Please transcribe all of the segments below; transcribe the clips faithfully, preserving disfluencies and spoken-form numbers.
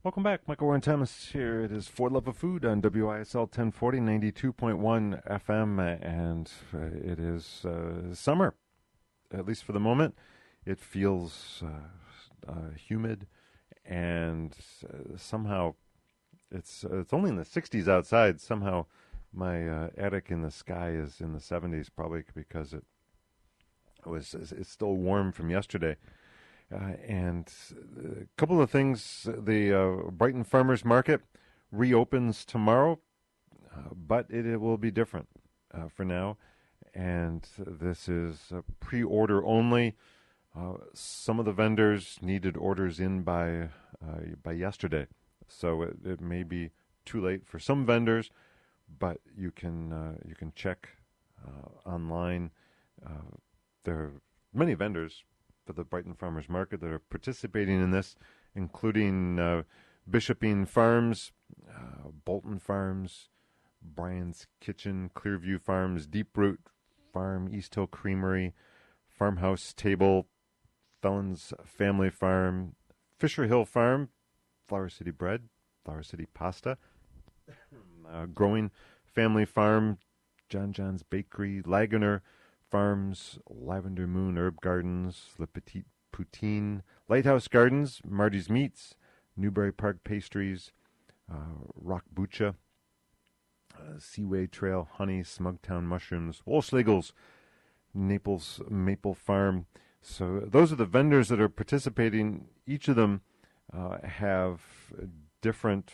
Welcome back. Michael Warren Thomas here. It is For Love of Food on W I S L ten forty, ninety-two point one F M, and uh, it is uh, summer, at least for the moment. It feels uh, uh, humid, and uh, somehow it's uh, it's only in the sixties outside. Somehow my uh, attic in the sky is in the seventies, probably because it was it's still warm from yesterday. Uh, and a couple of things. The uh, Brighton Farmers Market reopens tomorrow, uh, but it, it will be different uh, for now. And this is uh, pre-order only. Uh, some of the vendors needed orders in by uh, by yesterday, so it, it may be too late for some vendors. But you can uh, you can check uh, online. Uh, there are many vendors for the Brighton Farmers Market that are participating in this, including uh, Bishopine Farms, uh, Bolton Farms, Brian's Kitchen, Clearview Farms, Deep Root Farm, East Hill Creamery, Farmhouse Table, Felons Family Farm, Fisher Hill Farm, Flower City Bread, Flower City Pasta, uh, Growing Family Farm, John John's Bakery, Laguna Farms, Lavender Moon Herb Gardens, Le Petit Poutine, Lighthouse Gardens, Marty's Meats, Newbury Park Pastries, uh, Rock Bucha, uh, Seaway Trail Honey, Smugtown Mushrooms, Wolschlegel's, Naples Maple Farm. So those are the vendors that are participating. Each of them uh, have different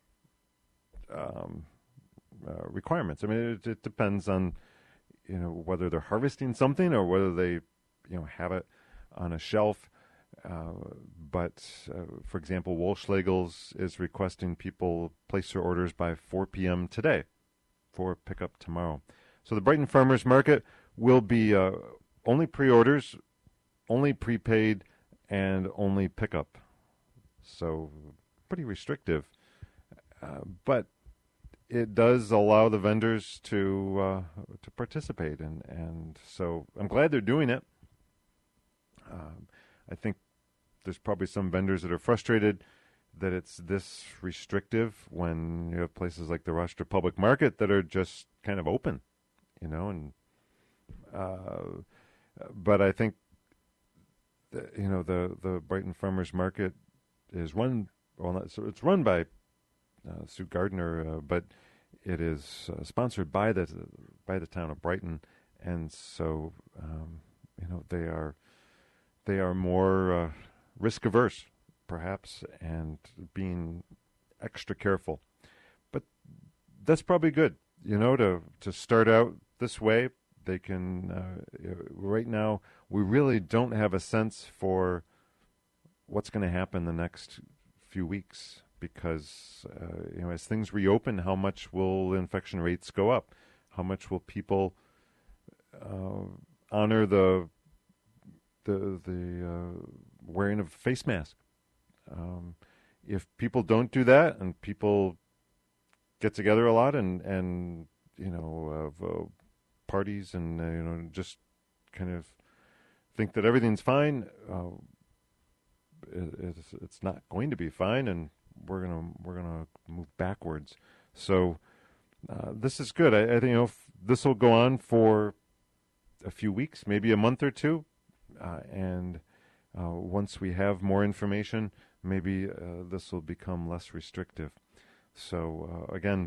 um, uh, requirements. I mean, it, it depends on you know, whether they're harvesting something or whether they, you know, have it on a shelf. Uh, but, uh, for example, Wolschlegel's is requesting people place their orders by four p.m. today for pickup tomorrow. So the Brighton Farmers Market will be uh, only pre-orders, only prepaid, and only pickup. So pretty restrictive. Uh, but it does allow the vendors to uh, to participate, and, and so I'm glad they're doing it. Um, I think there's probably some vendors that are frustrated that it's this restrictive when you have places like the Rochester Public Market that are just kind of open, you know. And uh, but I think that, you know the the Brighton Farmers Market is run well, not, so it's run by Uh, Sue Gardner, uh, but it is uh, sponsored by the by the town of Brighton, and so um, you know they are they are more uh, risk averse, perhaps, and being extra careful. But that's probably good, you know, to to start out this way. They can uh, right now. We really don't have a sense for what's going to happen the next few weeks. Because uh, you know, as things reopen, how much will infection rates go up? How much will people uh, honor the the the uh, wearing of a face mask? Um, if people don't do that, and people get together a lot, and and you know, uh, uh, parties, and uh, you know, just kind of think that everything's fine, uh, it, it's it's not going to be fine, and we're gonna we're gonna move backwards. So uh, this is good. I, I think you know this will go on for a few weeks, maybe a month or two, uh, and uh, once we have more information, maybe uh, this will become less restrictive. So uh, again,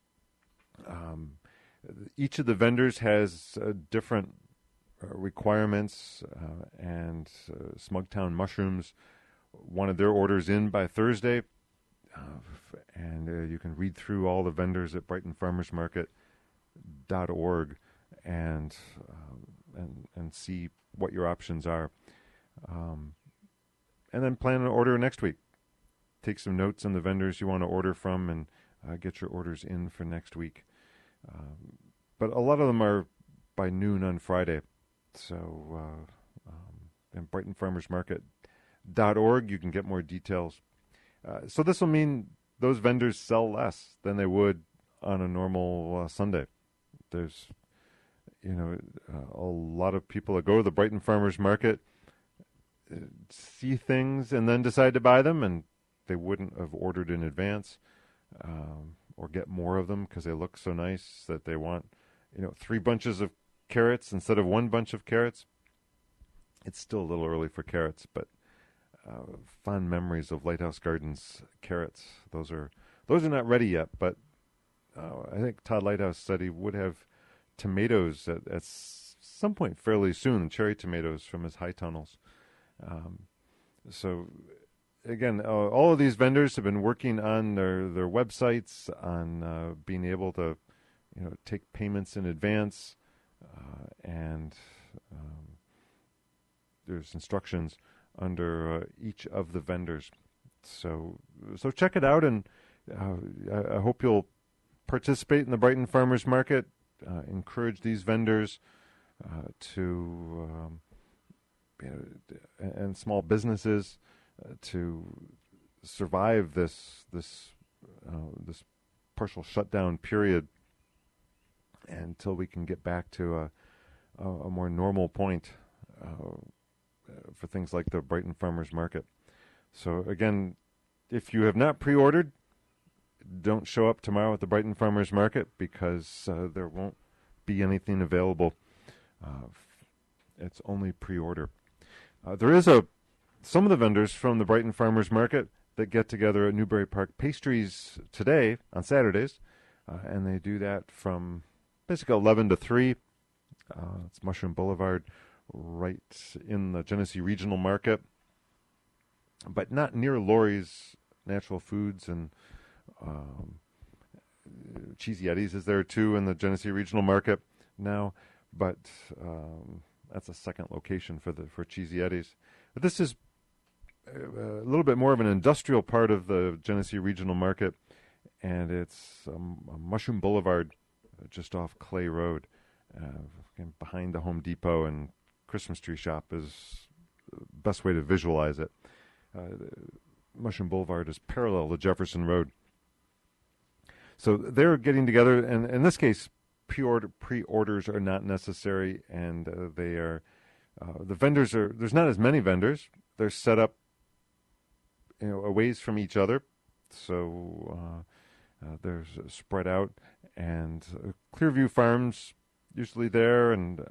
um, each of the vendors has uh, different uh, requirements, uh, and uh, Smugtown Mushrooms wanted their orders in by Thursday. Uh, and uh, you can read through all the vendors at brighton farmers market dot org and uh, and and see what your options are. Um, and then plan an order next week. Take some notes on the vendors you want to order from, and uh, get your orders in for next week. Um, but a lot of them are by noon on Friday. So uh, um, in brighton farmers market dot org, you can get more details. Uh, so this will mean those vendors sell less than they would on a normal uh, Sunday. There's, you know, uh, a lot of people that go to the Brighton Farmers Market uh, see things and then decide to buy them, and they wouldn't have ordered in advance, um, or get more of them because they look so nice that they want, you know, three bunches of carrots instead of one bunch of carrots. It's still a little early for carrots, but uh, fond memories of Lighthouse Gardens carrots. Those are those are not ready yet, but uh, I think Todd Lighthouse said he would have tomatoes at, at some point fairly soon, cherry tomatoes from his high tunnels. Um, so again, uh, all of these vendors have been working on their, their websites, on uh, being able to, you know, take payments in advance, uh, and um, there's instructions under uh, each of the vendors. So, so check it out, and uh, I, I hope you'll participate in the Brighton Farmers Market. Uh, encourage these vendors uh, to, um, you know, and small businesses uh, to survive this this uh, this partial shutdown period until we can get back to a, a, a more normal point uh, for things like the Brighton Farmers Market. So again, if you have not pre-ordered, don't show up tomorrow at the Brighton Farmers Market because uh, there won't be anything available. Uh, it's only pre-order. Uh, there is a some of the vendors from the Brighton Farmers Market that get together at Newbury Park Pastries today on Saturdays, uh, and they do that from basically eleven to three. Uh, it's Mushroom Boulevard, right in the Genesee Regional Market, but not near Laurie's Natural Foods, and um, Cheesy Eddie's is there too in the Genesee Regional Market now, but um, that's a second location for the for Cheesy Eddie's. But this is a little bit more of an industrial part of the Genesee Regional Market, and it's um, Mushroom Boulevard, just off Clay Road, uh, behind the Home Depot and Christmas tree shop is the best way to visualize it. Uh, Mushroom Boulevard is parallel to Jefferson Road. So they're getting together, and in this case, pre-order, pre-orders are not necessary, and uh, they are, uh, the vendors are, there's not as many vendors. They're set up, you know, a ways from each other, so uh, uh, they're spread out, and uh, Clearview Farms usually there, and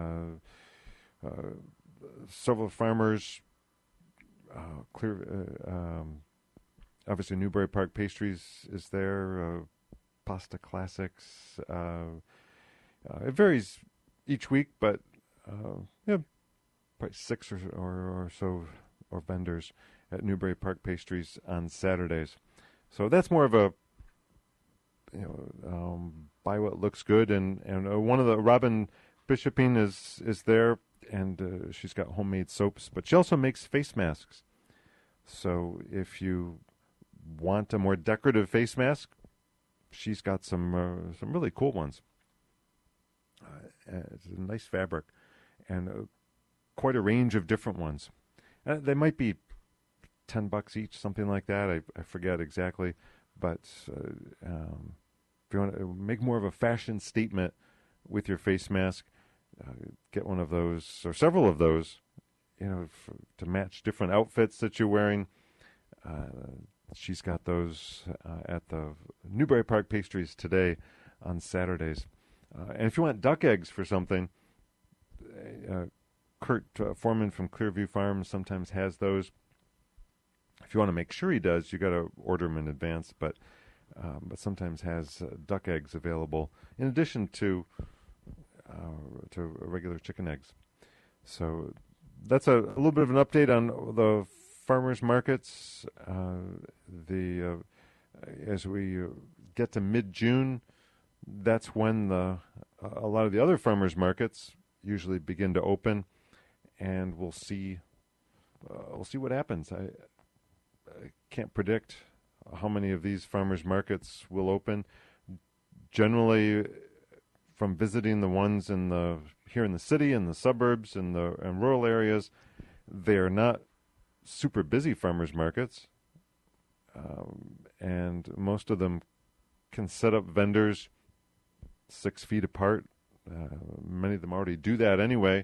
uh, uh, several farmers, uh, clear, uh, um, obviously Newbury Park Pastries is there, uh, Pasta Classics. Uh, uh, it varies each week, but uh, yeah, probably six or, or, or so or vendors at Newbury Park Pastries on Saturdays. So that's more of a, you know, um, buy what looks good, and and uh, one of the Robin Bishoping is is there, and uh, she's got homemade soaps, but she also makes face masks. So if you want a more decorative face mask, she's got some uh, some really cool ones. Uh, it's a nice fabric, and uh, quite a range of different ones. Uh, they might be ten bucks each, something like that. I, I forget exactly, but uh, um, if you want to make more of a fashion statement with your face mask, uh, get one of those or several of those, you know, for, to match different outfits that you're wearing. Uh, she's got those uh, at the Newbury Park Pastries today on Saturdays. Uh, and if you want duck eggs for something, uh, Kurt uh, Foreman from Clearview Farms sometimes has those. If you want to make sure he does, you got to order them in advance. But um, but sometimes has uh, duck eggs available in addition to uh, to regular chicken eggs. So that's a, a little bit of an update on the farmers markets. Uh, the uh, as we get to mid-June, that's when the a lot of the other farmers markets usually begin to open, and we'll see uh, we'll see what happens. I, I can't predict how many of these farmers markets will open. Generally, from visiting the ones in the here in the city and the suburbs and the and rural areas, they are not super busy farmers markets, um, and most of them can set up vendors six feet apart. Uh, many of them already do that anyway,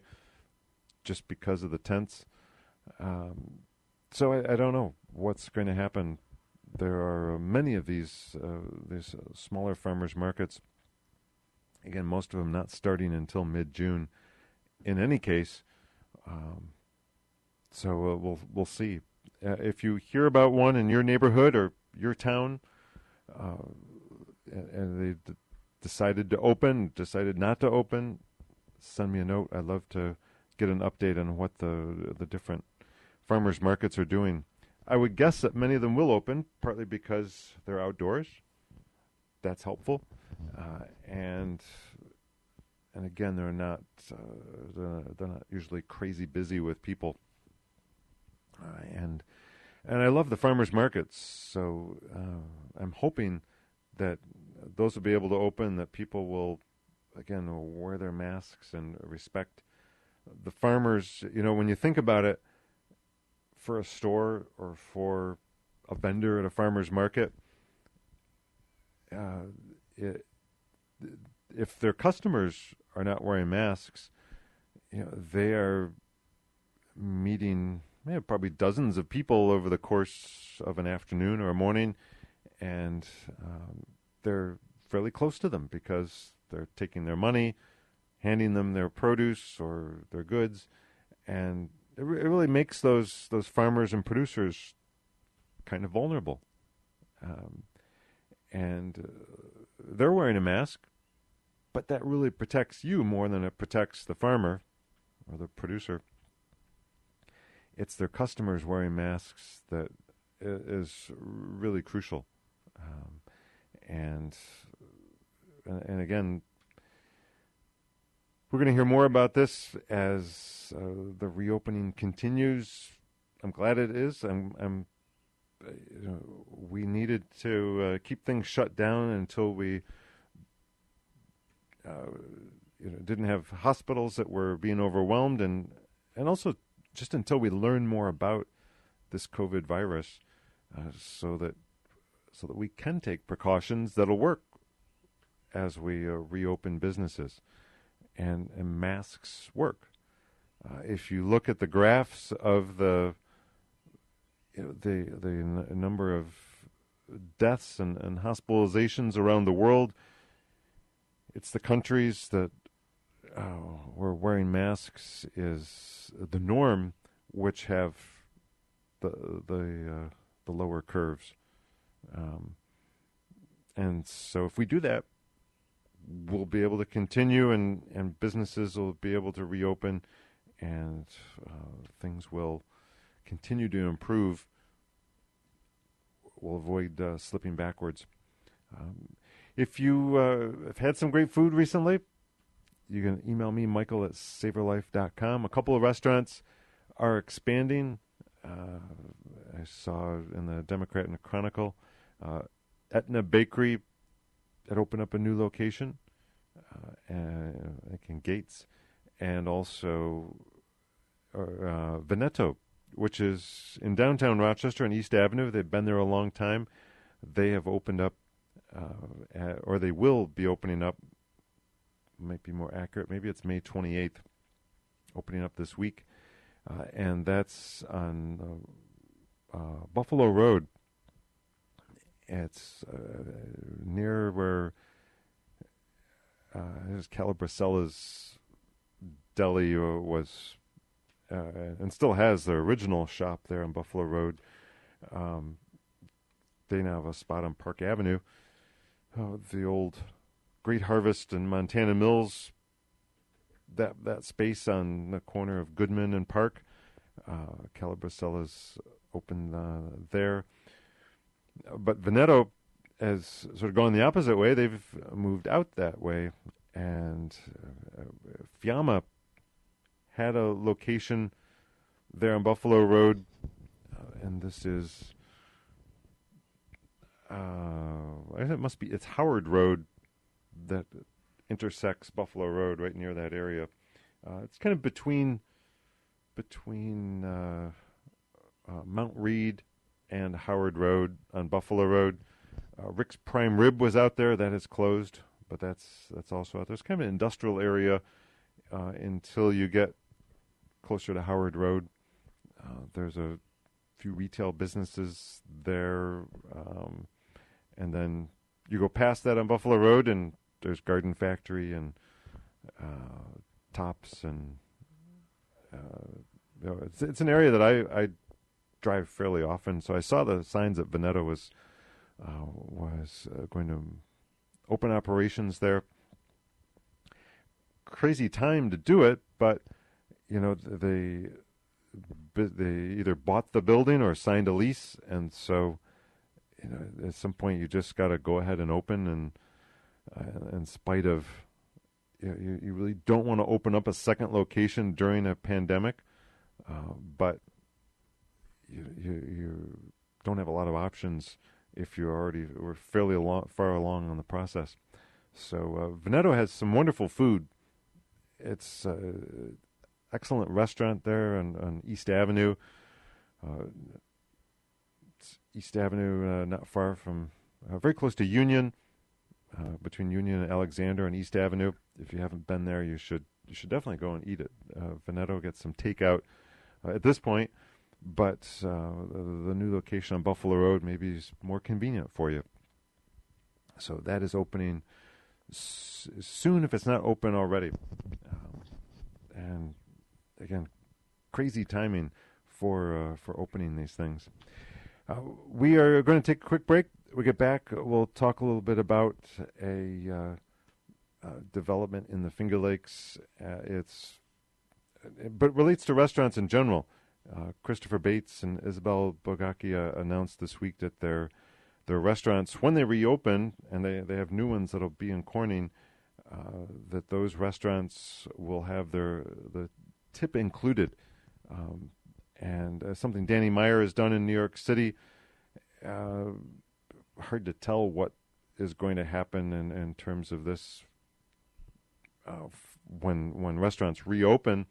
just because of the tents. Um, so I, I don't know what's going to happen there are many of these uh, these uh, smaller farmers markets. Again, most of them not starting until mid-June. In any case, um, so uh, we'll we'll see. Uh, if you hear about one in your neighborhood or your town, uh, and, and they d- decided to open, decided not to open, send me a note. I'd love to get an update on what the the different farmers markets are doing. I would guess that many of them will open, partly because they're outdoors. That's helpful, uh, and and again, they're not uh, they're, they're not usually crazy busy with people. Uh, and and I love the farmers markets, so uh, I'm hoping that those will be able to open. That people will again wear their masks and respect the farmers. You know, when you think about it, for a store or for a vendor at a farmer's market, uh, it, if their customers are not wearing masks, you know, they are meeting yeah, probably dozens of people over the course of an afternoon or a morning, and um, they're fairly close to them because they're taking their money, handing them their produce or their goods, and it, re- it really makes those those farmers and producers kind of vulnerable. Um, and uh, they're wearing a mask, but that really protects you more than it protects the farmer or the producer. It's their customers wearing masks that is really crucial. Um, and and again, we're going to hear more about this as uh, the reopening continues. I'm glad it is. I'm, I'm uh, you know, we needed to uh, keep things shut down until we uh, you know, didn't have hospitals that were being overwhelmed, and and also just until we learn more about this COVID virus, uh, so that so that we can take precautions that'll work as we uh, reopen businesses, and, and masks work. Uh, if you look at the graphs of the you know, the the n- number of deaths and, and hospitalizations around the world, it's the countries that uh, where wearing masks is the norm, which have the the uh, the lower curves, um, and so if we do that, we'll be able to continue, and, and businesses will be able to reopen, and uh, things will continue to improve. We'll avoid uh, slipping backwards. Um, if you uh, have had some great food recently, you can email me, Michael at savor life dot com. A couple of restaurants are expanding. Uh, I saw in the Democrat and the Chronicle, uh, Etna Bakery that opened up a new location, uh, and, I think in Gates, and also uh, Veneto, which is in downtown Rochester on East Avenue. They've been there a long time. They have opened up, uh, at, or they will be opening up, might be more accurate, maybe it's May twenty-eighth, opening up this week. Uh, and that's on uh, uh, Buffalo Road. It's uh, near where uh, there's Calabricella's Deli was, uh, and still has their original shop there on Buffalo Road. Um, they now have a spot on Park Avenue. Oh, the old Great Harvest and Montana Mills, that that space on the corner of Goodman and Park, uh, Calabricella's opened uh, there. But Veneto has sort of gone the opposite way. They've moved out that way. And uh, Fiamma had a location there on Buffalo Road, uh, and this is, uh, it must be, it's Howard Road that intersects Buffalo Road right near that area. Uh, it's kind of between between uh, uh, Mount Reed and Howard Road on Buffalo Road. Uh, Rick's Prime Rib was out there. That is closed, but that's that's also out there. It's kind of an industrial area uh, until you get closer to Howard Road. Uh, there's a few retail businesses there, um, and then you go past that on Buffalo Road, and there's Garden Factory and uh, Tops, and uh, you know, it's it's an area that I, I drive fairly often. So I saw the signs that Veneto was uh, was uh, going to open operations there. Crazy time to do it, but you know they they either bought the building or signed a lease, and so you know at some point you just got to go ahead and open. And uh, in spite of you, know, you, you really don't want to open up a second location during a pandemic, uh, but you, you you don't have a lot of options if you already were fairly along, far along on the process. So uh, Veneto has some wonderful food. It's an uh, excellent restaurant there on, on East Avenue. Uh, it's East Avenue, uh, not far from, uh, very close to Union, uh, between Union and Alexander on East Avenue. If you haven't been there, you should you should definitely go and eat it. Uh, Veneto gets some takeout uh, at this point, but uh, the, the new location on Buffalo Road maybe is more convenient for you. So that is opening s- soon, if it's not open already. Um, and again, crazy timing for uh, for opening these things. Uh, we are going to take a quick break. We get back, we'll talk a little bit about a uh, uh, development in the Finger Lakes. Uh, it's but relates to restaurants in general. Uh, Christopher Bates and Isabel Bogacchia announced this week that their their restaurants, when they reopen, and they, they have new ones that'll be in Corning, uh, that those restaurants will have their the tip included. Um, and uh, something Danny Meyer has done in New York City. Uh, hard to tell what is going to happen in, in terms of this uh, f- when when restaurants reopen,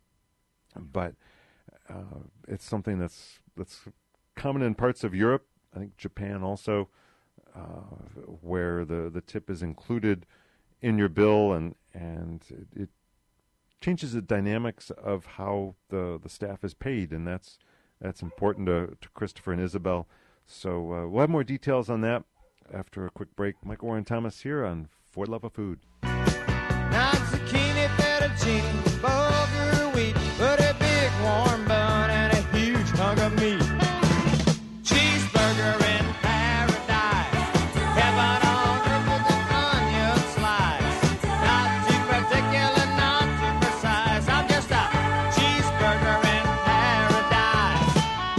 but uh, it's something that's that's common in parts of Europe. I think Japan also, uh, where the, the tip is included in your bill, and and it, it changes the dynamics of how the, the staff is paid, and that's that's important to, to Christopher and Isabel. So uh, we'll have more details on that after a quick break. Michael Warren Thomas here on For the Love of Food. Now zucchini, fettuccine, bulgur wheat, put a big warm bun and a huge hunk of meat. Cheeseburger in paradise, heaven on earth with an onion slice. Not too particular, not too precise, I'm just a cheeseburger in paradise.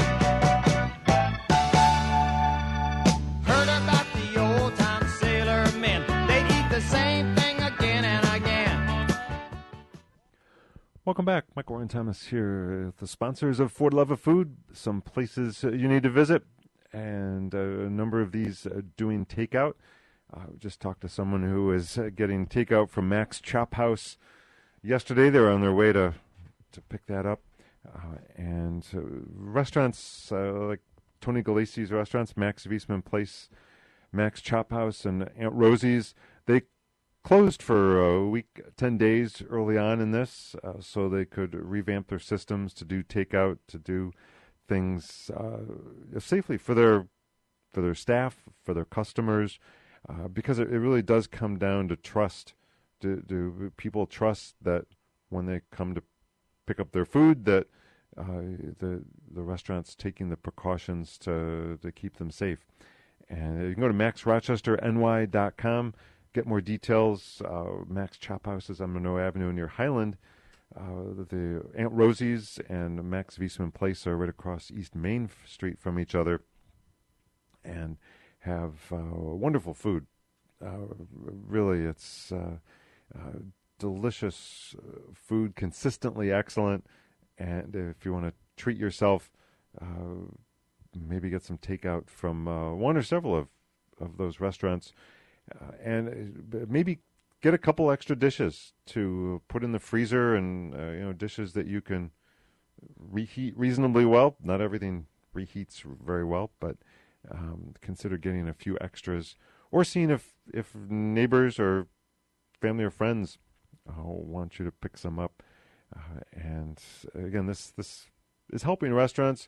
Heard about the old-time sailor men, they eat the same thing again and again. Welcome back. Michael Warren Thomas here with the sponsors of For the Love of Food. Some places uh, you need to visit, and uh, a number of these uh, doing takeout. Uh, just talked to someone who is uh, getting takeout from Max Chop House yesterday. They were on their way to to pick that up. Uh, and uh, restaurants uh, like Tony Galici's restaurants, Max Wiesman Place, Max Chop House, and Aunt Rosie's, they closed for a week, ten days early on in this, uh, so they could revamp their systems to do takeout, to do things uh, safely for their for their staff, for their customers, uh, because it, it really does come down to trust. Do, do people trust that when they come to pick up their food, that uh, the the restaurant's taking the precautions to to keep them safe? And you can go to max rochester n y dot com. Get more details. Uh, Max Chop House is on Monroe Avenue near Highland. Uh, the Aunt Rosie's and Max Wiesman Place are right across East Main Street from each other, and have uh, wonderful food. Uh, really, it's uh, uh, delicious food, consistently excellent. And if you want to treat yourself, uh, maybe get some takeout from uh, one or several of, of those restaurants. Uh, and uh, maybe get a couple extra dishes to put in the freezer, and uh, you know dishes that you can reheat reasonably well. Not everything reheats very well, but um, consider getting a few extras, or seeing if, if neighbors or family or friends uh, want you to pick some up. Uh, and again, this this is helping restaurants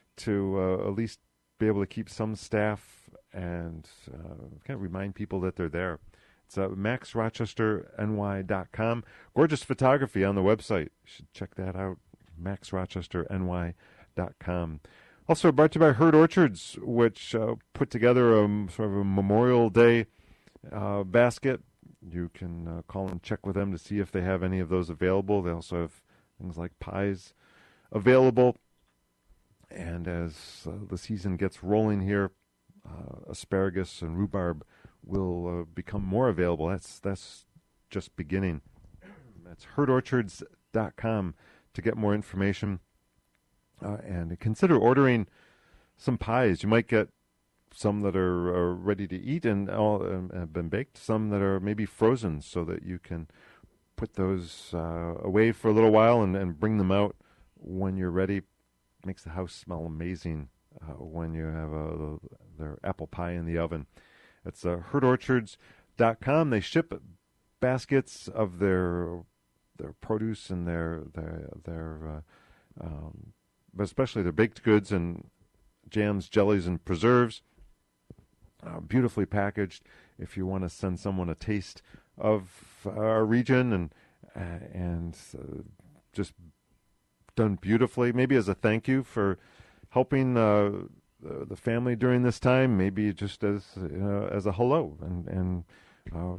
to uh, at least be able to keep some staff and uh, kind of remind people that they're there. It's uh, max rochester n y dot com. Gorgeous photography on the website. You should check that out, max rochester n y dot com. Also brought to you by Herd Orchards, which uh, put together a sort of a Memorial Day uh, basket. You can uh, call and check with them to see if they have any of those available. They also have things like pies available. And as uh, the season gets rolling here, uh, asparagus and rhubarb will uh, become more available. That's that's just beginning. That's herd orchards dot com to get more information. Uh, and consider ordering some pies. You might get some that are, are ready to eat and all um, have been baked, some that are maybe frozen so that you can put those uh, away for a little while and, and bring them out when you're ready. Makes the house smell amazing uh, when you have a, their apple pie in the oven. It's uh, herd orchards dot com. They ship baskets of their their produce and their their their uh, um, but especially their baked goods and jams, jellies, and preserves. Uh, beautifully packaged. If you want to send someone a taste of our region and uh, and uh, just done beautifully, maybe as a thank you for helping uh, the, the family during this time, maybe just as you know, as a hello and and uh,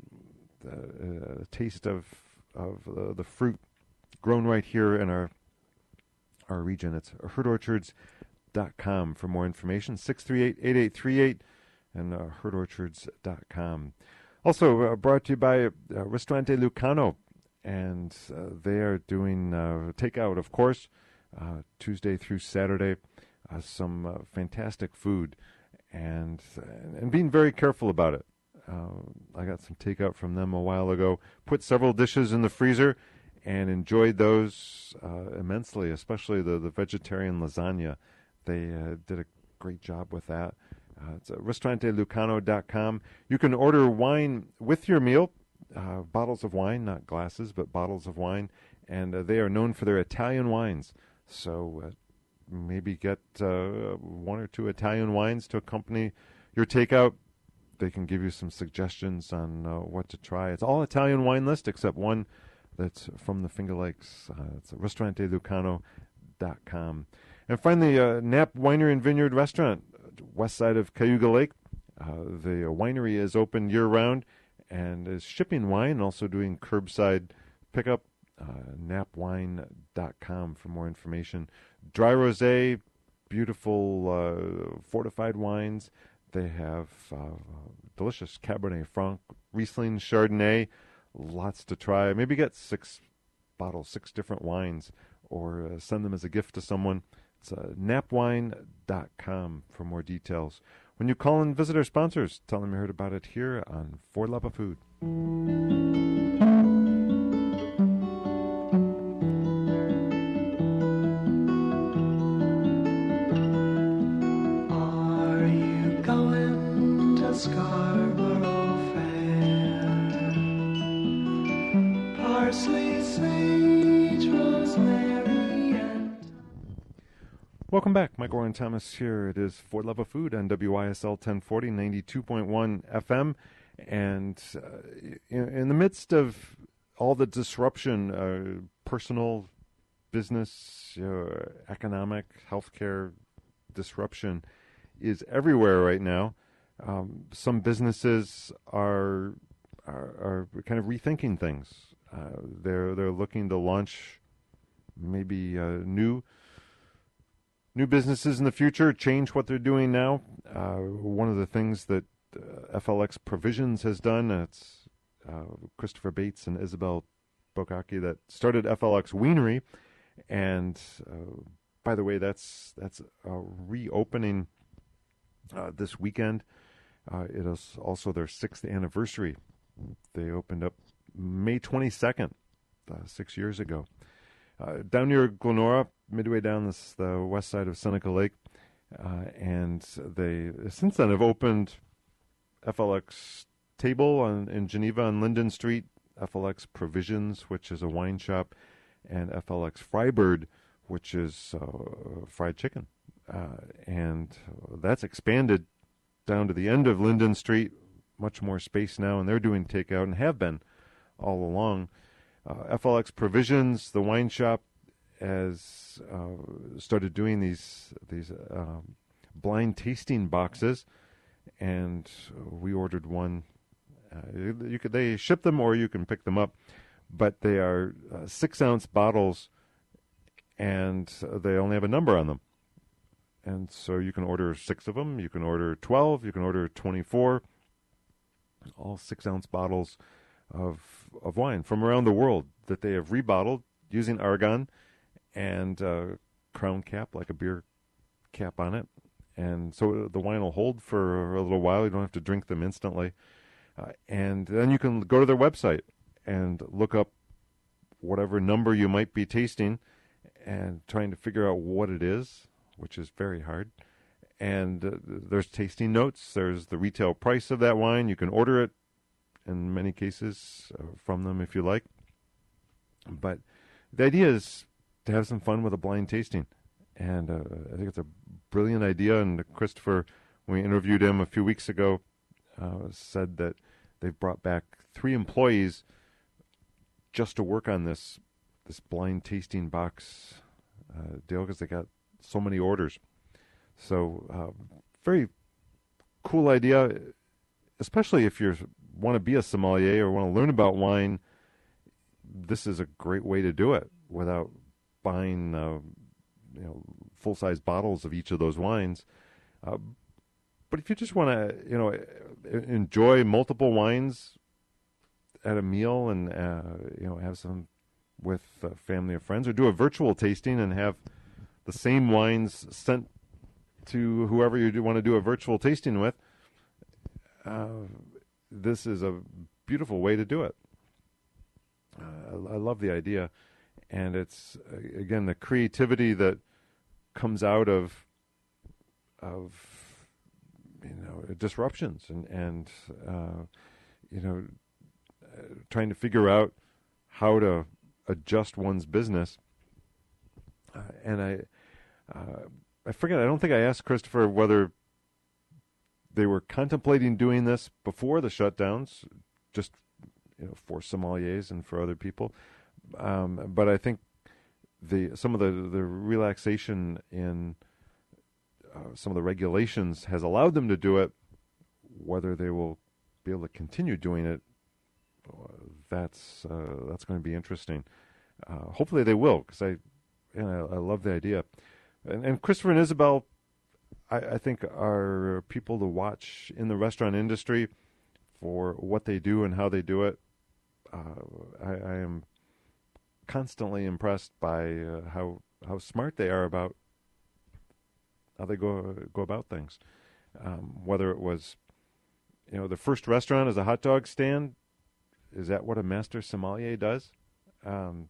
the, a taste of of uh, the fruit grown right here in our our region. It's herd orchards dot com for more information. six three eight, eight eight three eight and uh, herd orchards dot com. Also uh, brought to you by uh, Ristorante Lucano, and uh, they are doing uh, takeout, of course, uh, Tuesday through Saturday. Uh, some uh, fantastic food, and and being very careful about it. Uh, I got some takeout from them a while ago. Put several dishes in the freezer, and enjoyed those uh, immensely, especially the, the vegetarian lasagna. They uh, did a great job with that. Uh, it's at ristorante lucano dot com. You can order wine with your meal, uh, bottles of wine, not glasses, but bottles of wine, and uh, they are known for their Italian wines. So uh, maybe get uh, one or two Italian wines to accompany your takeout. They can give you some suggestions on uh, what to try. It's all Italian wine list except one that's from the Finger Lakes. Uh, it's at ristorante lucano dot com. And finally, uh, Knapp Winery and Vineyard Restaurant, west side of Cayuga Lake. Uh, the winery is open year-round and is shipping wine and also doing curbside pickup. Uh, knapp wine dot com for more information. Dry rosé, beautiful uh, fortified wines. They have uh, delicious Cabernet Franc, Riesling, Chardonnay. Lots to try. Maybe get six bottles, six different wines, or uh, send them as a gift to someone. It's uh, knapp wine dot com for more details. When you call and visit our sponsors, tell them you heard about it here on For Love of Food. Are you going to Scarborough Fair? Parsley, sage, rosemary, and... Welcome back. Mike Warren Thomas here. It is For Love of Food on W Y S L ten forty, ninety-two point one F M. And uh, in, in the midst of all the disruption, uh, personal, business, uh, economic, healthcare disruption is everywhere right now. Um, some businesses are, are are kind of rethinking things. Uh, they're they're looking to launch maybe uh, new new businesses in the future, change what they're doing now. Uh, one of the things that uh, F L X Provisions has done, uh, it's uh, Christopher Bates and Isabel Bokaki that started F L X Wienery, and uh, by the way, that's that's uh, reopening uh, this weekend. Uh, it is also their sixth anniversary. They opened up May twenty-second, uh, six years ago. Uh, down near Glenora, midway down this, the west side of Seneca Lake. Uh, and they, since then, have opened F L X Table on, in Geneva on Linden Street, F L X Provisions, which is a wine shop, and F L X Frybird, which is uh, fried chicken. uh, and that's expanded down to the end of Linden Street. Much more space now, and they're doing takeout and have been all along. Uh, F L X Provisions, the wine shop, has uh, started doing these these uh, blind tasting boxes, and we ordered one. Uh, you could they ship them or you can pick them up, but they are uh, six ounce bottles, and they only have a number on them. And so you can order six of them. You can order twelve. You can order twenty-four. All six ounce bottles of of wine from around the world that they have rebottled using argon and uh, crown cap, like a beer cap on it. And so the wine will hold for a little while. You don't have to drink them instantly. Uh, and then you can go to their website and look up whatever number you might be tasting and trying to figure out what it is, which is very hard. And uh, there's tasting notes. There's the retail price of that wine. You can order it in many cases uh, from them if you like. But the idea is to have some fun with a blind tasting. And uh, I think it's a brilliant idea. And Christopher, when we interviewed him a few weeks ago, uh, said that they've brought back three employees just to work on this this blind tasting box uh, deal because they got so many orders. So uh, very cool idea, especially if you want to be a sommelier or want to learn about wine. This is a great way to do it without buying uh, you know, full-size bottles of each of those wines. Uh, but if you just want to, you know, enjoy multiple wines at a meal and uh, you know have some with uh, family or friends, or do a virtual tasting and have the same wines sent to whoever you do want to do a virtual tasting with, uh, this is a beautiful way to do it. Uh, I, I love the idea. And it's, uh, again, the creativity that comes out of, of you know, disruptions and, and uh, you know, uh, trying to figure out how to adjust one's business. Uh, and I... Uh, I forget, I don't think I asked Christopher whether they were contemplating doing this before the shutdowns, just you know, for sommeliers and for other people. Um, but I think the some of the, the relaxation in uh, some of the regulations has allowed them to do it. Whether they will be able to continue doing it, uh, that's uh, that's going to be interesting. Uh, hopefully they will, because I, you know, I, I love the idea. And, and Christopher and Isabel, I, I think, are people to watch in the restaurant industry for what they do and how they do it. Uh, I, I am constantly impressed by uh, how how smart they are about how they go go about things. Um, whether it was, you know, the first restaurant as a hot dog stand, is that what a master sommelier does? Um,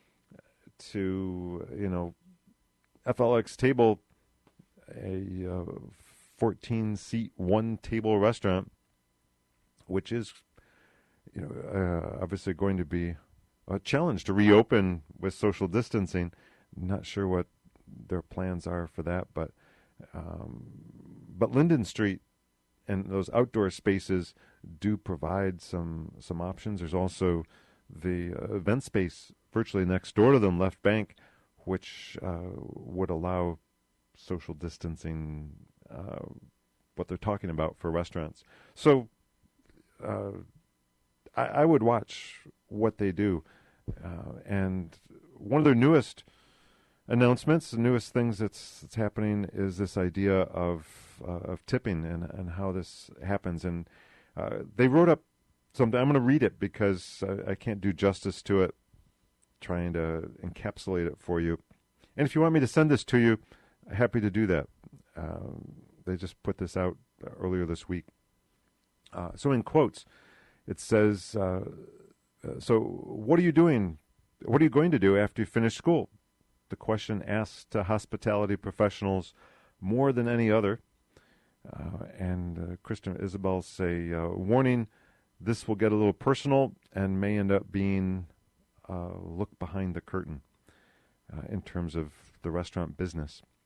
to you know. F L X Table, a uh, fourteen-seat, one-table restaurant, which is, you know, uh, obviously going to be a challenge to reopen with social distancing. Not sure what their plans are for that, but um, but Linden Street and those outdoor spaces do provide some some options. There's also the uh, event space virtually next door to them, Left Bank, which uh, would allow social distancing, uh, what they're talking about for restaurants. So uh, I, I would watch what they do. Uh, and one of their newest announcements, the newest things that's, that's happening is this idea of uh, of tipping and, and how this happens. And uh, they wrote up something. I'm going to read it because I, I can't do justice to it, trying to encapsulate it for you. And if you want me to send this to you, I'm happy to do that. Um, they just put this out earlier this week. Uh, so in quotes, it says, uh, uh, so what are you doing? What are you going to do after you finish school? The question asked to hospitality professionals more than any other. Uh, and uh, Kristen and Isabel say, uh, warning, this will get a little personal and may end up being Uh, look behind the curtain uh, in terms of the restaurant business.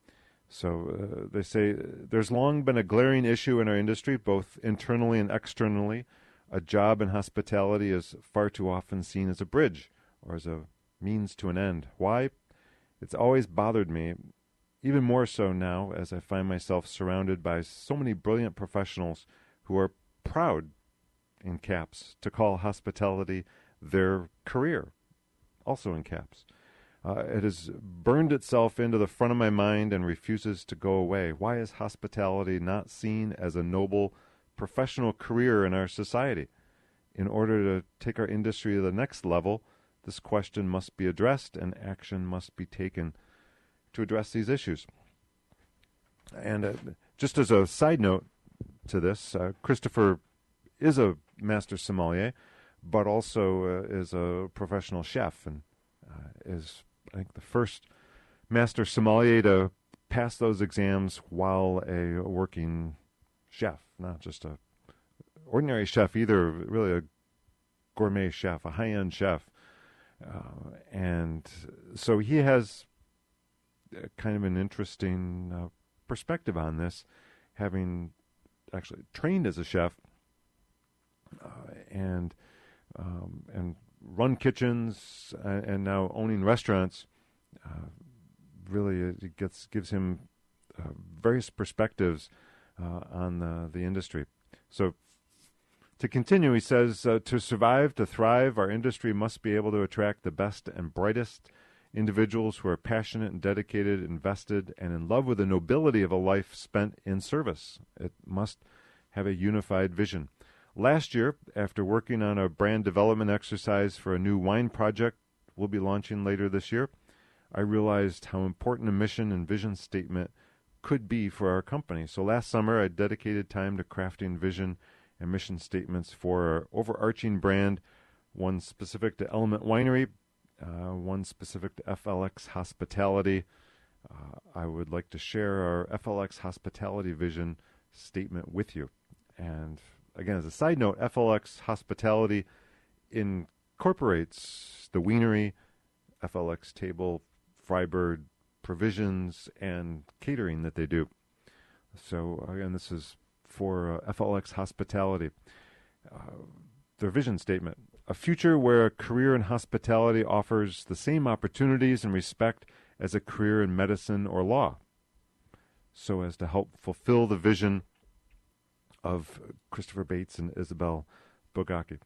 So uh, they say there's long been a glaring issue in our industry, both internally and externally. A job in hospitality is far too often seen as a bridge or as a means to an end. Why? It's always bothered me, even more so now as I find myself surrounded by so many brilliant professionals who are proud, in caps, to call hospitality their career, also in caps. Uh, it has burned itself into the front of my mind and refuses to go away. Why is hospitality not seen as a noble professional career in our society? In order to take our industry to the next level, this question must be addressed and action must be taken to address these issues. And uh, just as a side note to this, uh, Christopher is a master sommelier, but also uh, is a professional chef and uh, is, I think, the first master sommelier to pass those exams while a working chef, not just a ordinary chef either, really a gourmet chef, a high-end chef. Uh, and so he has uh, kind of an interesting uh, perspective on this, having actually trained as a chef uh, and um, and run kitchens uh, and now owning restaurants. Uh, really, it gets gives him uh, various perspectives uh, on the, the industry. So to continue, he says, uh, to survive, to thrive, our industry must be able to attract the best and brightest individuals who are passionate and dedicated, invested, and in love with the nobility of a life spent in service. It must have a unified vision. Last year, after working on a brand development exercise for a new wine project we'll be launching later this year, I realized how important a mission and vision statement could be for our company. So last summer, I dedicated time to crafting vision and mission statements for our overarching brand, one specific to Element Winery, uh, one specific to F L X Hospitality. Uh, I would like to share our F L X Hospitality vision statement with you. And again, as a side note, F L X Hospitality incorporates the winery, F L X Table, Frybird provisions, and catering that they do. So again, this is for uh, F L X Hospitality. Uh, their vision statement: a future where a career in hospitality offers the same opportunities and respect as a career in medicine or law, so as to help fulfill the vision of Christopher Bates and Isabel Bogacki.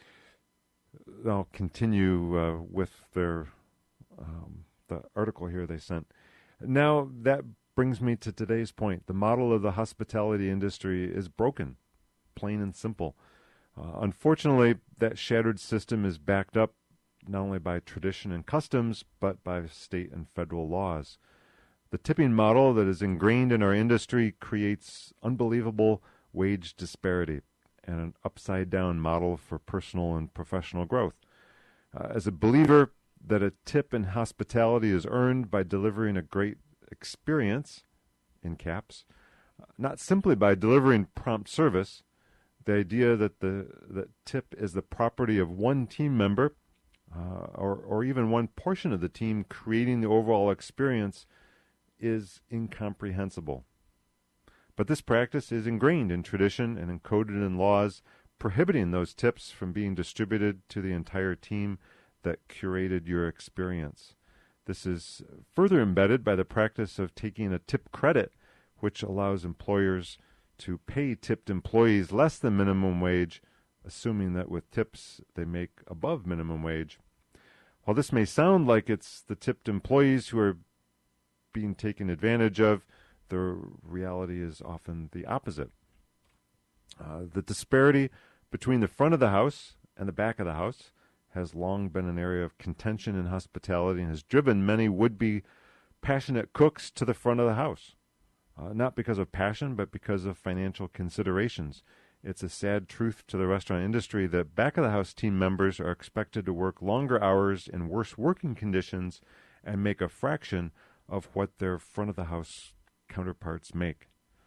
I'll continue uh, with their um, the article here they sent. Now that brings me to today's point. The model of the hospitality industry is broken, plain and simple. Uh, unfortunately, that shattered system is backed up not only by tradition and customs, but by state and federal laws. The tipping model that is ingrained in our industry creates unbelievable wage disparity and an upside-down model for personal and professional growth. Uh, as a believer that a tip in hospitality is earned by delivering a great experience, in caps, uh, not simply by delivering prompt service, the idea that the that tip is the property of one team member uh, or, or even one portion of the team creating the overall experience is incomprehensible. But this practice is ingrained in tradition and encoded in laws prohibiting those tips from being distributed to the entire team that curated your experience. This is further embedded by the practice of taking a tip credit, which allows employers to pay tipped employees less than minimum wage, assuming that with tips they make above minimum wage. While this may sound like it's the tipped employees who are being taken advantage of, the reality is often the opposite. Uh, the disparity between the front of the house and the back of the house has long been an area of contention in hospitality and has driven many would-be passionate cooks to the front of the house. Uh, not because of passion, but because of financial considerations. It's a sad truth to the restaurant industry that back-of-the-house team members are expected to work longer hours in worse working conditions and make a fraction of what their front-of-the-house counterparts make.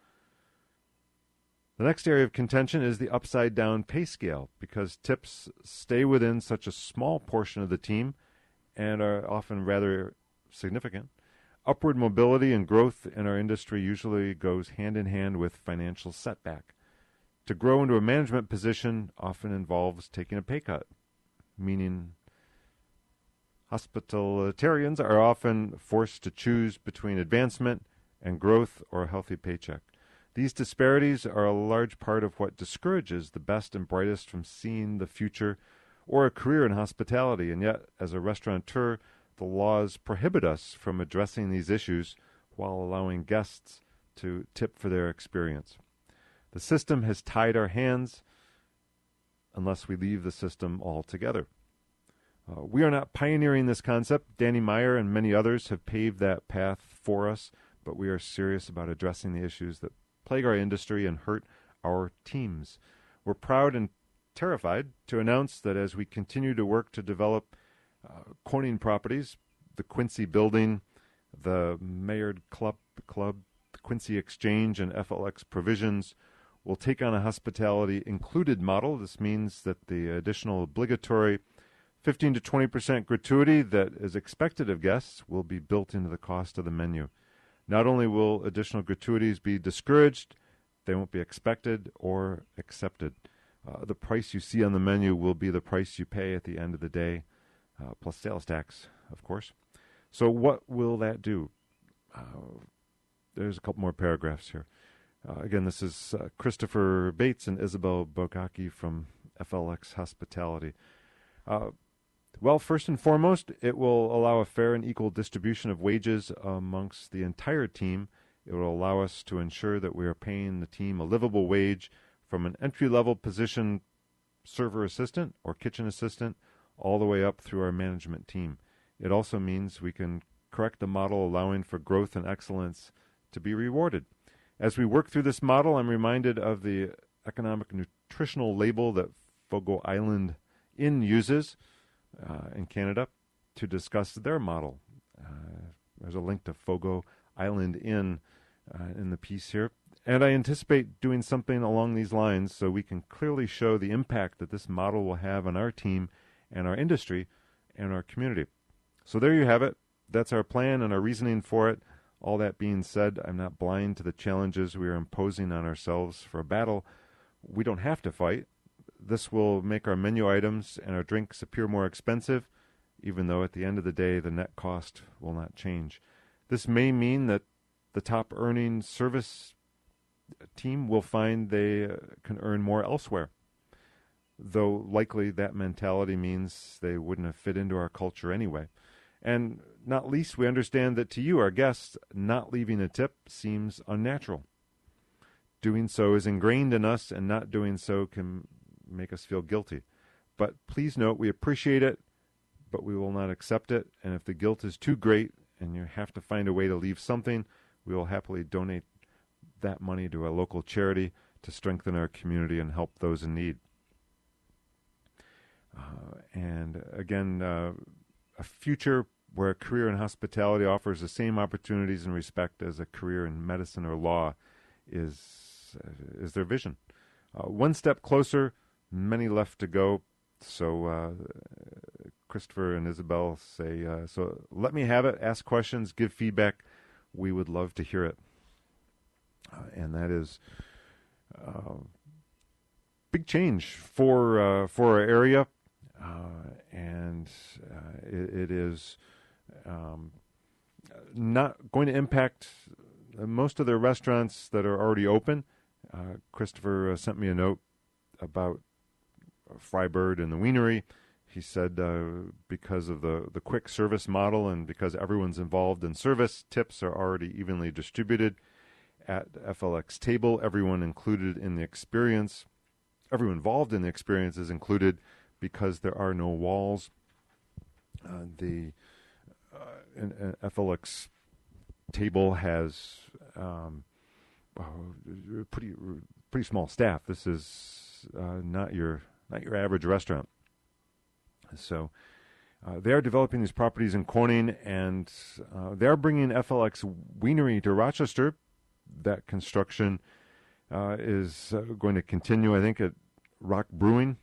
The next area of contention is the upside-down pay scale, because tips stay within such a small portion of the team and are often rather significant. Upward mobility and growth in our industry usually goes hand in hand with financial setback. To grow into a management position often involves taking a pay cut, meaning hospitalitarians are often forced to choose between advancement and growth or a healthy paycheck. These disparities are a large part of what discourages the best and brightest from seeing the future or a career in hospitality, and yet, as a restaurateur, the laws prohibit us from addressing these issues while allowing guests to tip for their experience. The system has tied our hands unless we leave the system altogether. Uh, we are not pioneering this concept. Danny Meyer and many others have paved that path for us, but we are serious about addressing the issues that plague our industry and hurt our teams. We're proud and terrified to announce that as we continue to work to develop uh, Corning properties, the Quincy Building, the Maynard Club, Club, the Quincy Exchange, and F L X Provisions, will take on a hospitality included model. This means that the additional obligatory fifteen to twenty percent gratuity that is expected of guests will be built into the cost of the menu. Not only will additional gratuities be discouraged, they won't be expected or accepted. Uh, the price you see on the menu will be the price you pay at the end of the day, uh, plus sales tax, of course. So what will that do? Uh, there's a couple more paragraphs here. Uh, again, this is uh, Christopher Bates and Isabel Bogacki from F L X Hospitality. Uh, well, first and foremost, it will allow a fair and equal distribution of wages amongst the entire team. It will allow us to ensure that we are paying the team a livable wage from an entry-level position, server assistant or kitchen assistant, all the way up through our management team. It also means we can correct the model, allowing for growth and excellence to be rewarded. As we work through this model, I'm reminded of the economic nutritional label that Fogo Island Inn uses uh, in Canada to discuss their model. Uh, there's a link to Fogo Island Inn uh, in the piece here. And I anticipate doing something along these lines so we can clearly show the impact that this model will have on our team and our industry and our community. So there you have it. That's our plan and our reasoning for it. All that being said, I'm not blind to the challenges we are imposing on ourselves for a battle we don't have to fight. This will make our menu items and our drinks appear more expensive, even though at the end of the day the net cost will not change. This may mean that the top earning service team will find they uh, can earn more elsewhere, though likely that mentality means they wouldn't have fit into our culture anyway. And not least, we understand that to you, our guests, not leaving a tip seems unnatural. Doing so is ingrained in us, and not doing so can make us feel guilty. But please note, we appreciate it, but we will not accept it. And if the guilt is too great and you have to find a way to leave something, we will happily donate that money to a local charity to strengthen our community and help those in need. Uh, and again, uh, a future where a career in hospitality offers the same opportunities and respect as a career in medicine or law is uh, is their vision. Uh, one step closer, many left to go. So uh, Christopher and Isabel say, uh, so let me have it, ask questions, give feedback. We would love to hear it. Uh, and that is uh, big change for uh, for our area, uh, and uh, it, it is um, not going to impact most of the restaurants that are already open. Uh, Christopher uh, sent me a note about Frybird and the Wienery. He said uh, because of the, the quick service model and because everyone's involved in service, tips are already evenly distributed. At F L X table, everyone included in the experience, everyone involved in the experience is included because there are no walls. Uh, the uh, an, an F L X table has um, uh, pretty pretty small staff. This is uh, not your not your average restaurant. So uh, they are developing these properties in Corning, and uh, they are bringing F L X Wienery to Rochester. That construction uh, is uh, going to continue, I think, at Rock Brewing.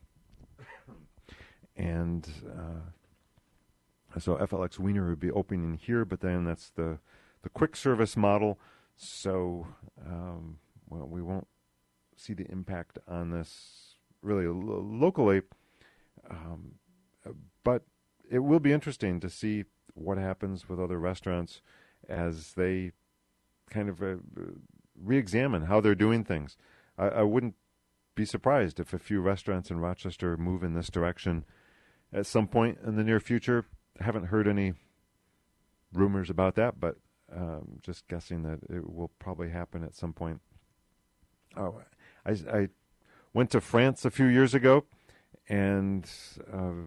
And uh, so F L X Wiener would be opening here, but then that's the the quick service model. So, um, well, we won't see the impact on this really lo- locally. Um, but it will be interesting to see what happens with other restaurants as they kind of uh, re-examine how they're doing things. I, I wouldn't be surprised if a few restaurants in Rochester move in this direction at some point in the near future. I haven't heard any rumors about that, but um, just guessing that it will probably happen at some point. Oh, I, I went to France a few years ago, and uh,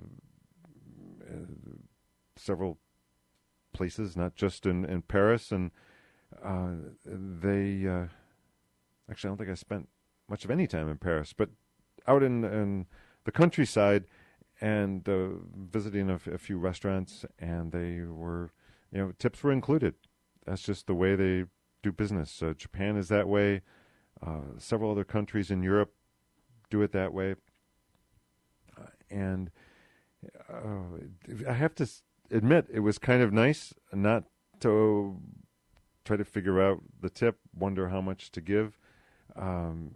several places, not just in, in Paris, and uh, they uh, actually I don't think I spent much of any time in Paris, but out in, in the countryside and uh, visiting a, f- a few restaurants, and they were, you know, tips were included. That's just the way they do business. Uh, Japan is that way. Uh, several other countries in Europe do it that way. Uh, and uh, I have to s- admit, it was kind of nice not to try to figure out the tip, wonder how much to give. Um,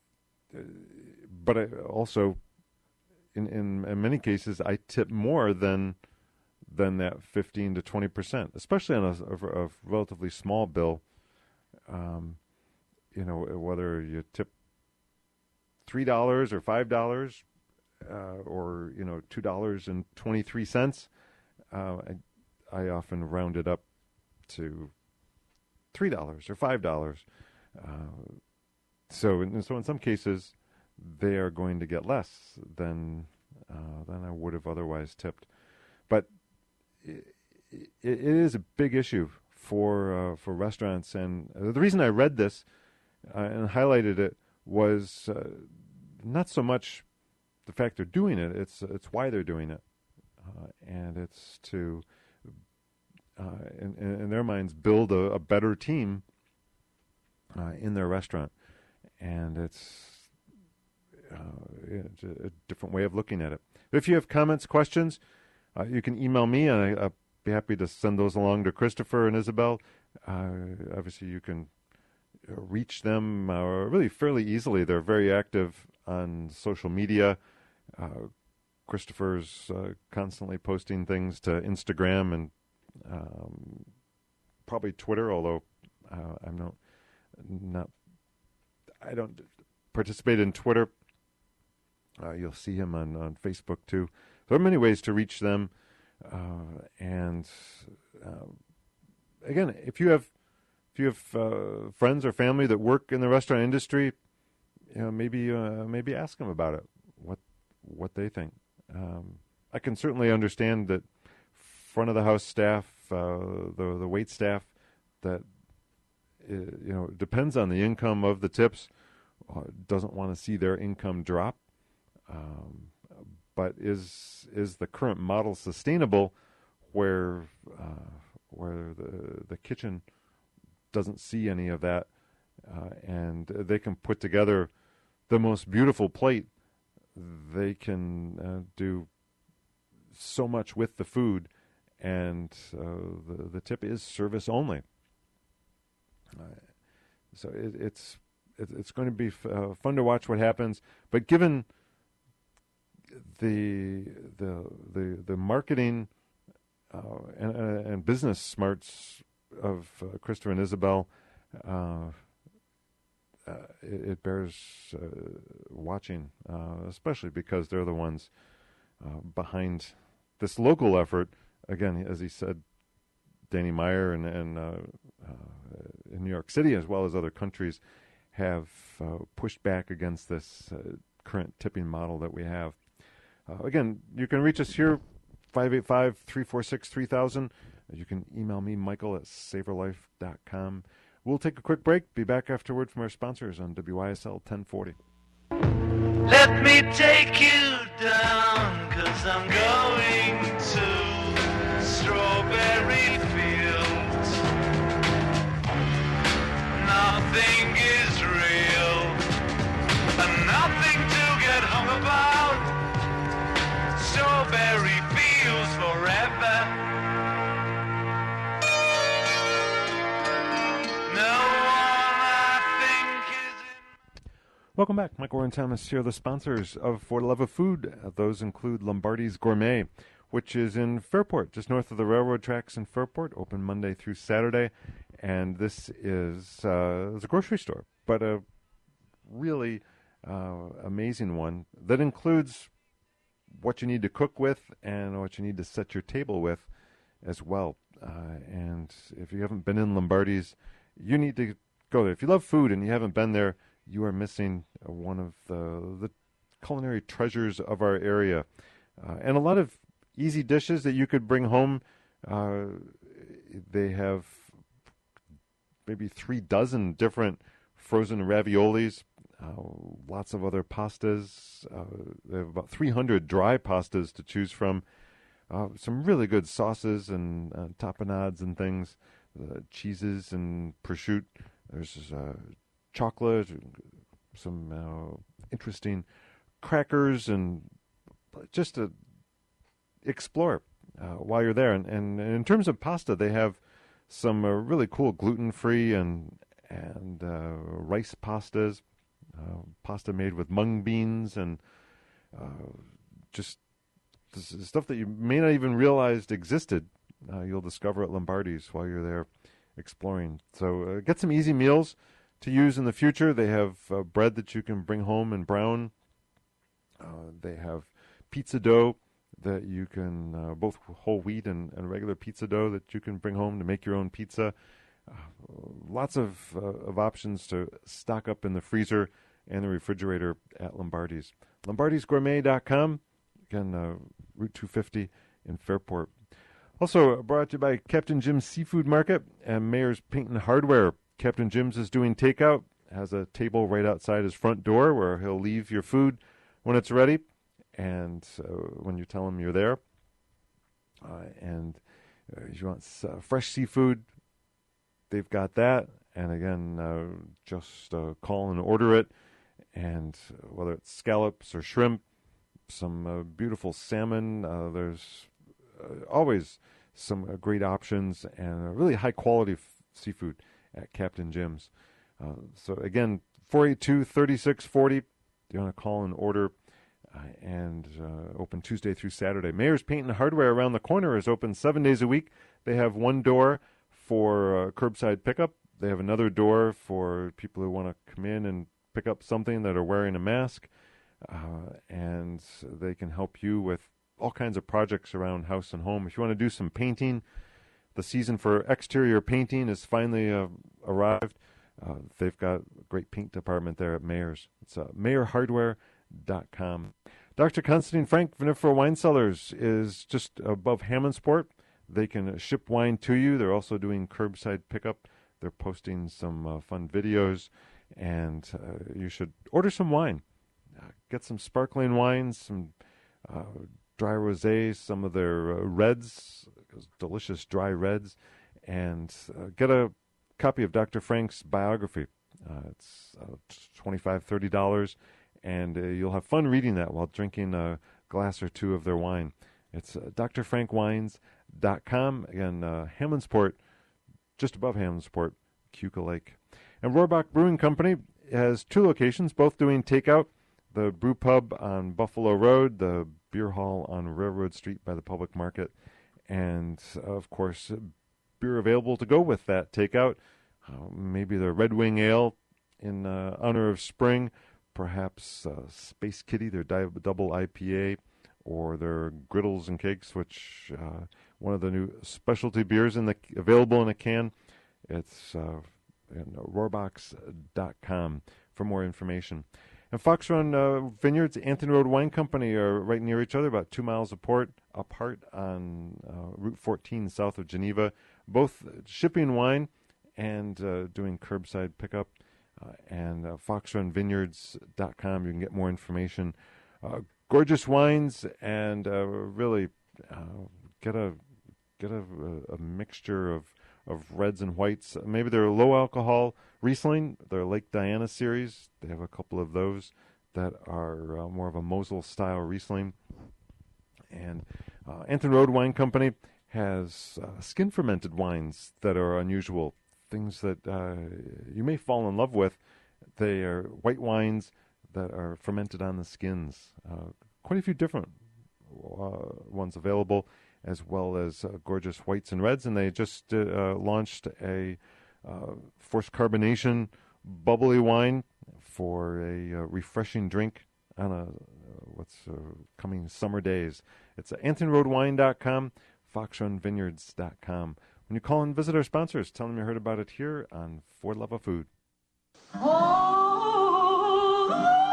but I also, in, in in many cases, I tip more than than that fifteen to twenty percent, especially on a, a, a relatively small bill. Um, you know, whether you tip three dollars or five dollars, uh, or you know, two dollars and twenty three cents. Uh, I, I often round it up to three dollars or five dollars. Uh, so, in, so in some cases, they are going to get less than uh, than I would have otherwise tipped. But it, it, it is a big issue for uh, for restaurants, and uh, the reason I read this uh, and highlighted it was uh, not so much the fact they're doing it; it's it's why they're doing it, uh, and it's to, uh, in, in their minds, build a, a better team uh, in their restaurant, and it's. Uh, it's a, a different way of looking at it. If you have comments, questions, uh, you can email me, and I, I'll be happy to send those along to Christopher and Isabel. Uh, obviously, you can uh, reach them uh, really fairly easily. They're very active on social media. Uh, Christopher's uh, constantly posting things to Instagram and um, probably Twitter, although uh, I'm not, not, I don't participate in Twitter. Uh, you'll see him on, on Facebook, too. There are many ways to reach them. Uh, and, uh, again, if you have if you have uh, friends or family that work in the restaurant industry, you know, maybe uh, maybe ask them about it, what what they think. Um, I can certainly understand that front of the house staff, uh, the the wait staff, that uh, you know depends on the income of the tips, uh, doesn't want to see their income drop. Um, but is is the current model sustainable, where uh, where the the kitchen doesn't see any of that, uh, and they can put together the most beautiful plate? They can uh, do so much with the food, and uh, the the tip is service only. Uh, so it, it's it, it's going to be f- uh, fun to watch what happens. But given the the the the marketing uh, and, uh, and business smarts of uh, Christopher and Isabel, uh, uh, it, it bears uh, watching, uh, especially because they're the ones uh, behind this local effort. Again, as he said, Danny Meyer and, and uh, uh, in New York City, as well as other countries, have uh, pushed back against this uh, current tipping model that we have. Uh, again, you can reach us here, five eight five, three four six, three thousand. You can email me, Michael, at saver life dot com. We'll take a quick break. Be back afterward from our sponsors on W I S L ten forty. Let me take you down, 'cause I'm going to strawberry fields. Nothing is real, and nothing to get hung about. Strawberry fields forever. Welcome back. Michael Warren Thomas here. The sponsors of For the Love of Food. Uh, those include Lombardi's Gourmet, which is in Fairport, just north of the railroad tracks in Fairport, open Monday through Saturday. And this is uh, it's a grocery store, but a really uh, amazing one that includes what you need to cook with and what you need to set your table with as well. Uh, and if you haven't been in Lombardi's, you need to go there. If you love food and you haven't been there, you are missing uh, one of the, the culinary treasures of our area. Uh, and a lot of easy dishes that you could bring home. Uh, they have maybe three dozen different frozen raviolis, uh, lots of other pastas. Uh, they have about three hundred dry pastas to choose from. Uh, some really good sauces and uh, tapenades and things, uh, cheeses and prosciutto. There's uh, chocolate, some uh, interesting crackers, and just to explore uh, while you're there. And, and, and in terms of pasta, they have some uh, really cool gluten-free and and uh, rice pastas, uh, pasta made with mung beans, and uh, just stuff that you may not even realize existed. Uh, you'll discover at Lombardi's while you're there exploring. So uh, get some easy meals to use in the future. They have uh, bread that you can bring home and brown. Uh, they have pizza dough that you can, uh, both whole wheat and, and regular pizza dough that you can bring home to make your own pizza. Uh, lots of, uh, of options to stock up in the freezer and the refrigerator at Lombardi's. Lombardis Gourmet dot com. Again, uh, Route two fifty in Fairport. Also brought to you by Captain Jim's Seafood Market and Mayor's Paint and Hardware. Captain Jim's is doing takeout, has a table right outside his front door where he'll leave your food when it's ready, and uh, when you tell him you're there. Uh, and uh, if you want uh, fresh seafood, they've got that. And again, uh, just uh, call and order it. And whether it's scallops or shrimp, some uh, beautiful salmon, uh, there's uh, always some uh, great options and uh, really high quality f- seafood at Captain Jim's. Uh, so again, four eight two, three six four zero. You want to call and order, uh, and uh, open Tuesday through Saturday. Mayor's Paint and Hardware around the corner is open seven days a week. They have one door for uh, curbside pickup. They have another door for people who want to come in and pick up something that are wearing a mask. Uh, and they can help you with all kinds of projects around house and home. If you want to do some painting, the season for exterior painting has finally uh, arrived. Uh, they've got a great paint department there at Mayor's. It's uh, mayor hardware dot com. Doctor Constantine Frank, Vinifera Wine Cellars, is just above Hammondsport. They can ship wine to you. They're also doing curbside pickup. They're posting some uh, fun videos, and uh, you should order some wine. Uh, get some sparkling wines, some uh, dry rosés, some of their uh, reds, delicious dry reds, and uh, get a copy of Doctor Frank's biography. Uh, it's uh, twenty-five dollars, thirty dollars, and uh, you'll have fun reading that while drinking a glass or two of their wine. It's uh, d r frank wines dot com. Again, uh, Hammondsport, just above Hammondsport, Keuka Lake. And Rohrbach Brewing Company has two locations, both doing takeout. The Brew Pub on Buffalo Road, the Beer Hall on Railroad Street by the Public Market, and, uh, of course, beer available to go with that takeout. Uh, maybe the Red Wing Ale in uh, honor of spring, perhaps uh, Space Kitty, their di- double I P A, or their Griddles and Cakes, which uh, one of the new specialty beers in the available in a can. It's uh, rohrbachs dot com for more information. And Fox Run uh, Vineyards, Anthony Road Wine Company are right near each other, about two miles apart, apart on uh, Route fourteen south of Geneva. Both shipping wine and uh, doing curbside pickup. Uh, and uh, fox run vineyards dot com, you can get more information. Uh, gorgeous wines, and uh, really uh, get a get a, a mixture of, of reds and whites. Maybe they're low alcohol Riesling, their Lake Diana series. They have a couple of those that are uh, more of a Mosel style Riesling. And uh, Anthony Road Wine Company has uh, skin fermented wines that are unusual, things that uh, you may fall in love with. They are white wines that are fermented on the skins. Uh, quite a few different uh, ones available, as well as uh, gorgeous whites and reds. And they just uh, launched a uh, forced carbonation bubbly wine for a uh, refreshing drink on a uh, what's uh, coming summer days. It's uh, anthony road wine dot com, fox run vineyards dot com. When you call and visit our sponsors, tell them you heard about it here on For Love of Food. Oh,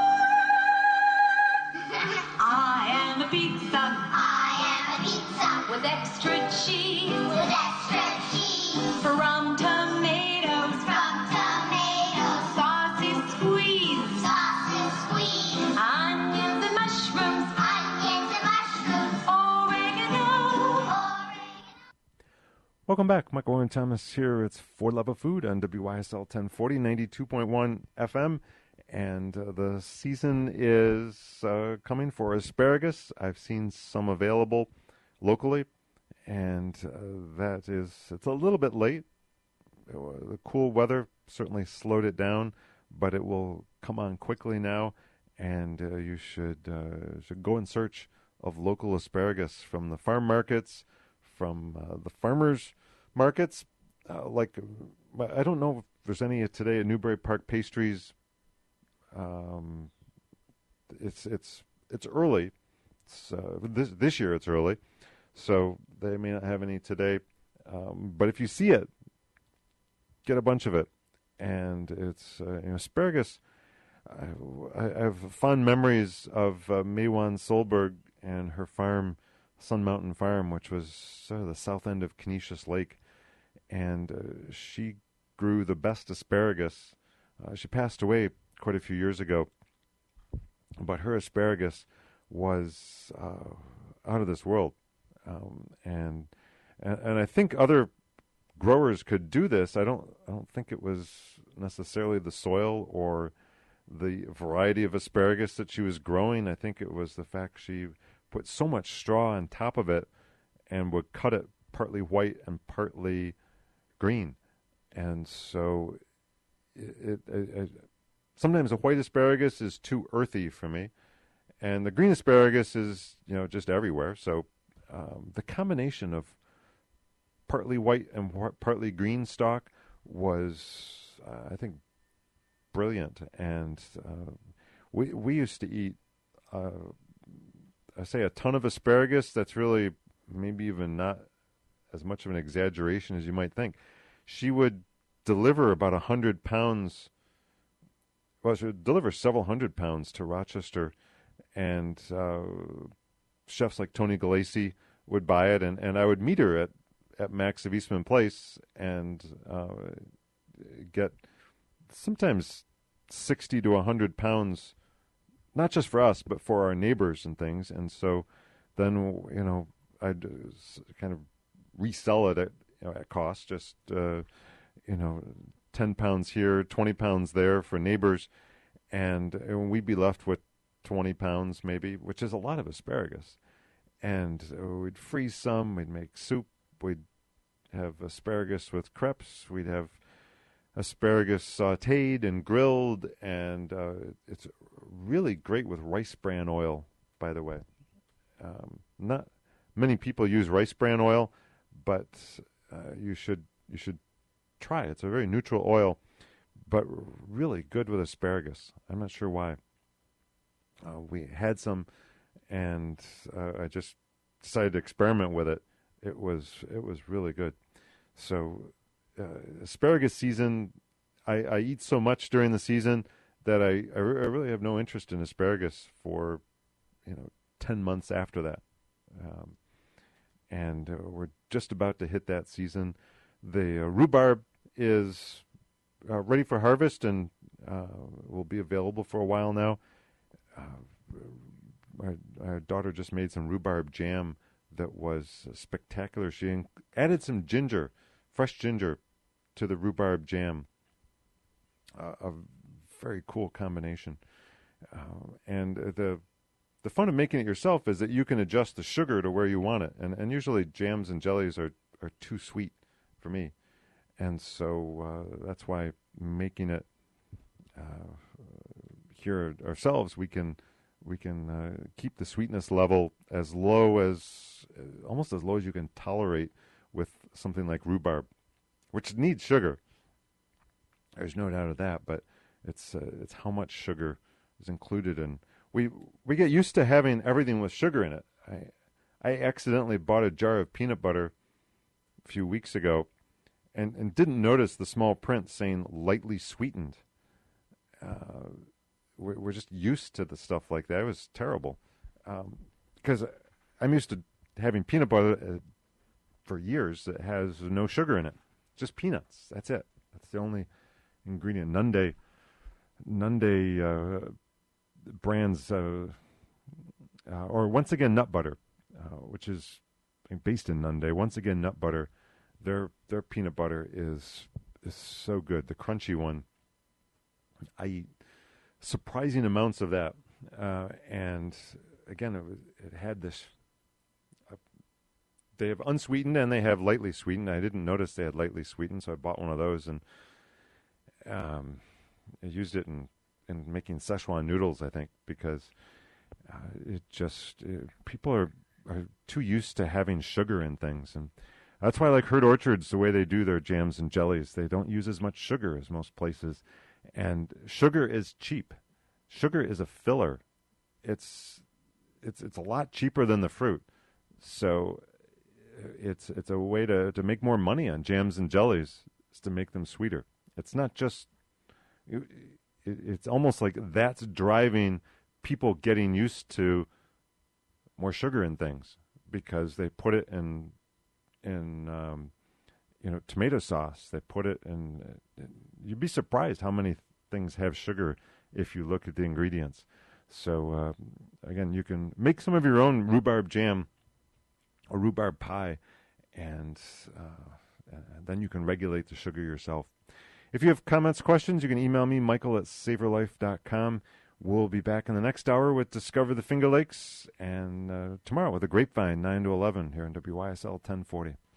I am a pizza. I am a pizza With extra cheese. with extra cheese From tomatoes. from tomatoes, Saucy squeeze. sausage squeeze, Onions and mushrooms. onions and mushrooms, Oregano. oregano. Welcome back. Michael Warren Thomas here. It's For Love of Food on W Y S L ten forty, ninety-two point one F M. And uh, the season is uh, coming for asparagus. I've seen some available locally, and uh, that is, it's a little bit late. Uh, The cool weather certainly slowed it down, but it will come on quickly now, and uh, you should uh, should go in search of local asparagus from the farm markets, from uh, the farmers markets. Uh, like, uh, I don't know if there's any today at Newbury Park Pastries. Um, it's it's it's early. It's, uh, this this year it's early, so they may not have any today. Um, but if you see it, get a bunch of it. And it's uh, you know, asparagus. I, I have fond memories of uh, Maywan Solberg and her farm, Sun Mountain Farm, which was sort of the south end of Canisius Lake, and uh, she grew the best asparagus. Uh, she passed away quite a few years ago, but her asparagus was uh, out of this world, um, and, and and I think other growers could do this. I don't I don't think it was necessarily the soil or the variety of asparagus that she was growing. I think it was the fact she put so much straw on top of it and would cut it partly white and partly green, and so it, it, it sometimes a white asparagus is too earthy for me, and the green asparagus is, you know, just everywhere. So um, the combination of partly white and wh- partly green stalk was, uh, I think, brilliant. And uh, we we used to eat, uh, I say, a ton of asparagus. That's really maybe even not as much of an exaggeration as you might think. She would deliver about a hundred pounds. Well, she would deliver several hundred pounds to Rochester, and uh, chefs like Tony Galassi would buy it, and, and I would meet her at, at Max of Eastman Place and uh, get sometimes sixty to a hundred pounds, not just for us, but for our neighbors and things. And so then, you know, I'd kind of resell it at, you know, at cost, just, uh, you know, ten pounds here, twenty pounds there for neighbors, and, and we'd be left with twenty pounds maybe, which is a lot of asparagus. And uh, we'd freeze some, we'd make soup, we'd have asparagus with crepes, we'd have asparagus sautéed and grilled, and uh, it's really great with rice bran oil, by the way. Um, not many people use rice bran oil, but uh, you should you should try it. It's a very neutral oil, but really good with asparagus. I'm not sure why. Uh, we had some, and uh, I just decided to experiment with it. It was it was really good. So uh, asparagus season, I, I eat so much during the season that I, I, re- I really have no interest in asparagus for, you know, ten months after that. Um, and uh, we're just about to hit that season. The uh, rhubarb is uh, ready for harvest and uh, will be available for a while now. Uh, my, our daughter just made some rhubarb jam that was uh, spectacular. She in- added some ginger, fresh ginger, to the rhubarb jam. Uh, a very cool combination. Uh, and uh, the the fun of making it yourself is that you can adjust the sugar to where you want it. And, and usually jams and jellies are, are too sweet for me. And so uh, that's why making it uh, here ourselves, we can we can uh, keep the sweetness level as low as uh, almost as low as you can tolerate with something like rhubarb, which needs sugar. There's no doubt of that, but it's uh, it's how much sugar is included in. We we get used to having everything with sugar in it. I I accidentally bought a jar of peanut butter a few weeks ago, and, and didn't notice the small print saying lightly sweetened. Uh, we're, we're just used to the stuff like that. It was terrible because um, I'm used to having peanut butter uh, for years that has no sugar in it, just peanuts. That's it. That's the only ingredient. Nunde, Nunde uh, brands, uh, uh, or once again nut butter, uh, which is based in Nunde. Once again nut butter. Their their peanut butter is is so good. The crunchy one. I eat surprising amounts of that, uh, and again, it was, it had this. Uh, they have unsweetened and they have lightly sweetened. I didn't notice they had lightly sweetened, so I bought one of those and um, I used it in, in making Szechuan noodles. I think because uh, it just it, people are are too used to having sugar in things, and that's why I like Herd Orchards the way they do their jams and jellies. They don't use as much sugar as most places. And sugar is cheap. Sugar is a filler. It's it's it's a lot cheaper than the fruit. So it's it's a way to, to make more money on jams and jellies, is to make them sweeter. It's not just it, it, it's almost like that's driving people getting used to more sugar in things because they put it in in um, you know, tomato sauce. They put it in. Uh, you'd be surprised how many things have sugar if you look at the ingredients. So uh, again, you can make some of your own rhubarb jam or rhubarb pie, and, uh, and then you can regulate the sugar yourself. If you have comments, questions, you can email me, Michael at savorlife dot com. We'll be back in the next hour with Discover the Finger Lakes, and uh, tomorrow with a Grapevine, nine to eleven, here on W Y S L ten forty.